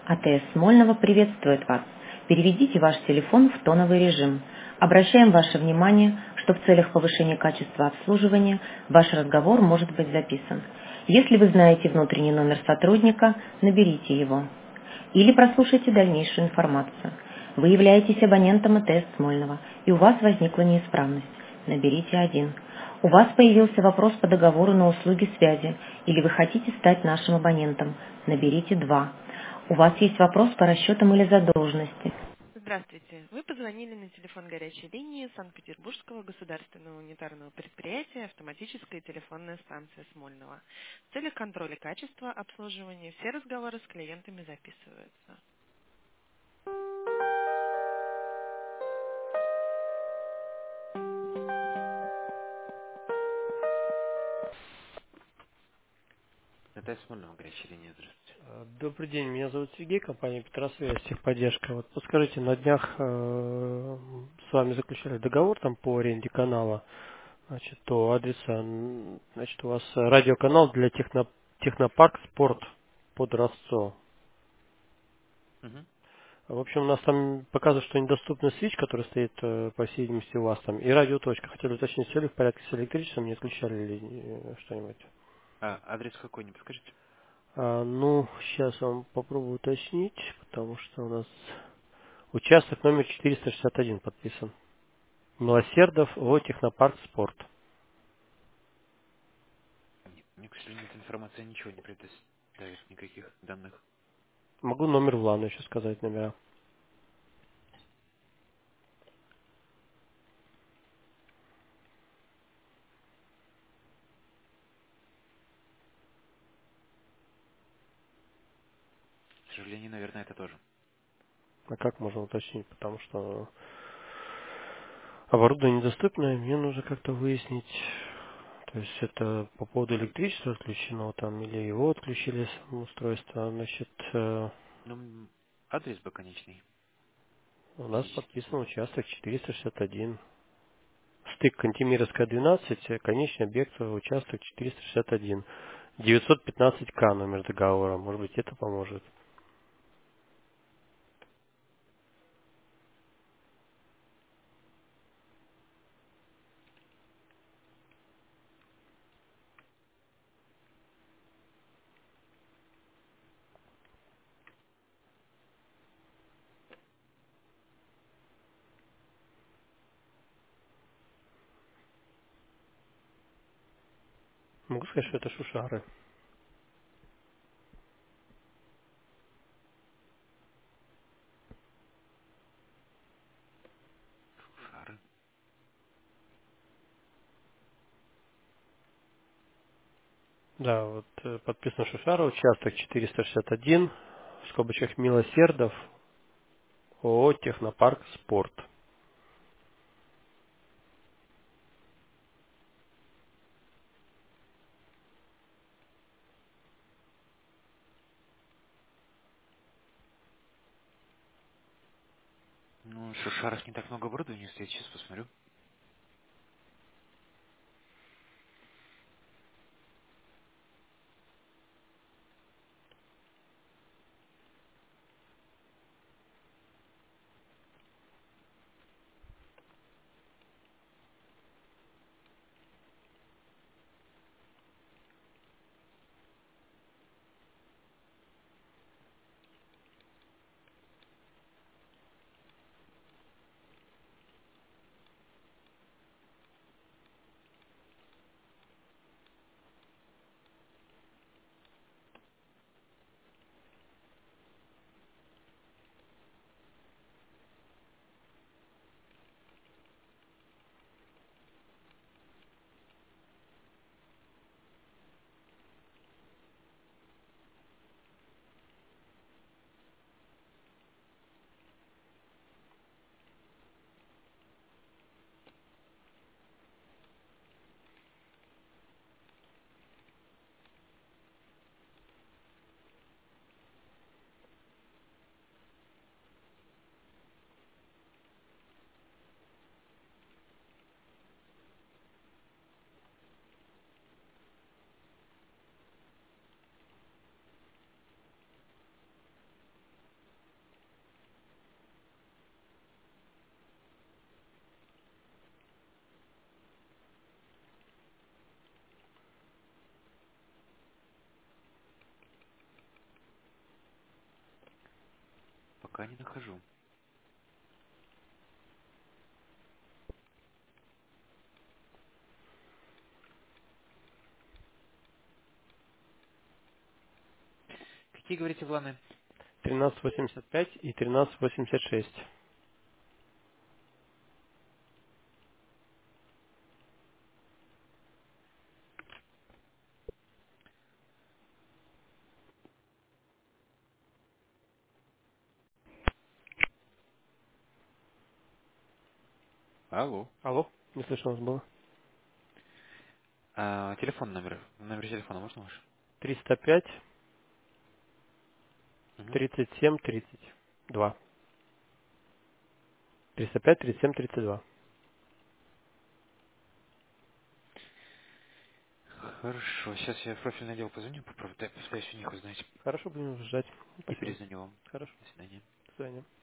АТС Смольного приветствует вас. Переведите ваш телефон в тоновый режим. Обращаем ваше внимание, что в целях повышения качества обслуживания ваш разговор может быть записан. Если вы знаете внутренний номер сотрудника, наберите его. Или прослушайте дальнейшую информацию. Вы являетесь абонентом АТС Смольного, и у вас возникла неисправность. Наберите 1. У вас появился вопрос по договору на услуги связи, или вы хотите стать нашим абонентом. Наберите 2. У вас есть вопрос по расчетам или задолженности. Здравствуйте. Вы позвонили на телефон горячей линии Санкт-Петербургского государственного унитарного предприятия «Автоматическая телефонная станция Смольного». В целях контроля качества обслуживания все разговоры с клиентами записываются. Это Смольного, горячая линия, здравствуйте. Добрый день, меня зовут Сергей, компания Петросвязь, техподдержка. Вот подскажите, на днях с вами заключали договор там по аренде канала, значит, то адреса, значит, у вас радиоканал для Технопарк Спорт под Ростцо. Мгм. В общем, у нас там показывает, что недоступный свич, который стоит, по всей видимости, у вас там, и радиоточка. Хотели уточнить, все ли в порядке с электричеством, не отключали ли что-нибудь. А адрес какой, не подскажете? Ну, сейчас я вам попробую уточнить, потому что у нас участок номер 461 подписан. Милосердов, ООО «Технопарк Спорт». Нет, мне, к сожалению, эта информация ничего не предоставит, никаких данных. Могу номер в ЛАН еще сказать, номера. К сожалению, наверное, это тоже. А как можно уточнить? Потому что оборудование недоступно, и мне нужно как-то выяснить, то есть это по поводу электричества отключено там, или его отключили само устройство. Значит, Ну, адрес бы конечный, у нас физический подписан связь. участок 461. Стык Кантемировская, 12, конечный объект, участок 461. 915К номер договора. Может быть, это поможет. Могу сказать, что это шушары. Шары. Да, вот подписано Шушара, участок 461, в скобочках Милосердов, ООО «Технопарк Спорт». Ну, в Шушарах не так много оборудования, если я сейчас посмотрю. пока не нахожу. Какие, говорите, планы? 1385 и 1386. Алло. Алло, не слышно вас было. Телефон номер. Номер телефона можно ваш? 305 Угу. 37 32. 305 37 32. Хорошо. Сейчас я в профильный отдел позвоню, попытаюсь у них узнать. Хорошо, будем ждать. И Спасибо. перезвоню вам. Хорошо. До свидания. До свидания.